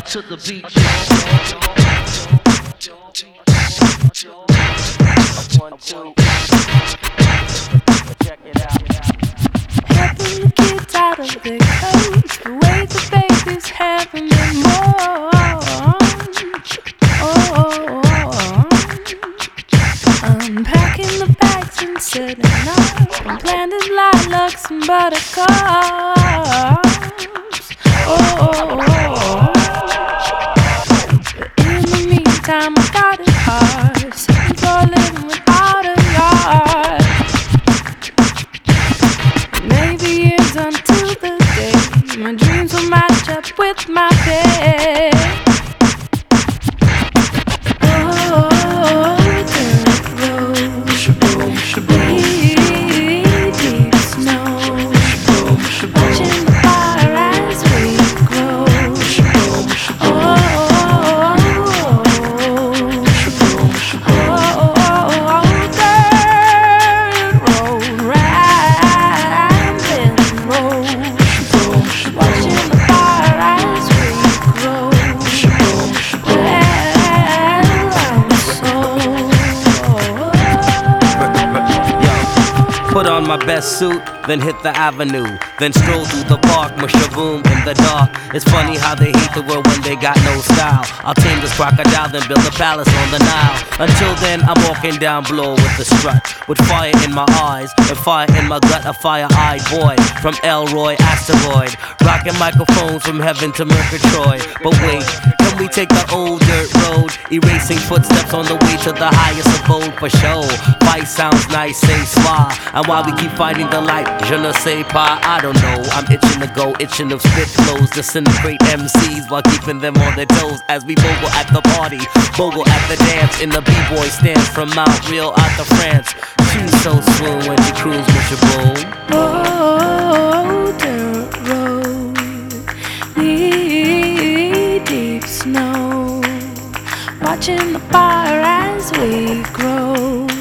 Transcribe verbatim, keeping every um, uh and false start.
to the beat. One, two. Check it out. Helping the kids out of their coats, the way the baby's having them more. Oh, unpacking the bags and setting up, and planted lilacs and buttercups. Oh, but in the meantime, I got it hard, sitting for living without a yard. Maybe years until the day my dreams will match up with my bed. Oh, dirt road, Shaboom, shaboom, deep snow, watching the fire as we grow. shaboom, shaboom, Oh, shaboom, shaboom. oh, dirt road, rambling road, watching the fire as we grow. Put on my best suit, then hit the avenue, then stroll through the park, mushaboom in the dark. It's funny how they hate the world when they got no style. I'll tame this crocodile, then build a palace on the Nile. Until then, I'm walking down Bloor with a strut, with fire in my eyes and fire in my gut. A fire-eyed boy from Elroy Asteroid, rocking microphones from heaven to Murgatroyd. But wait, can we take the old dirt road, erasing footsteps on the way to the highest abode for show? Fight sounds nice, say sly, and while we keep fighting the light, je ne sais pas, I don't know. I'm itching to go, itching to spit flows, disintegrate M Cs while keeping them on their toes. As we bogle at the party, bogle at the dance, in the b-boy stance from Mount Real out to France. She's so swoon when she cruise with your boom. Oh, dirt road, knee deep snow, watching the fire as we grow.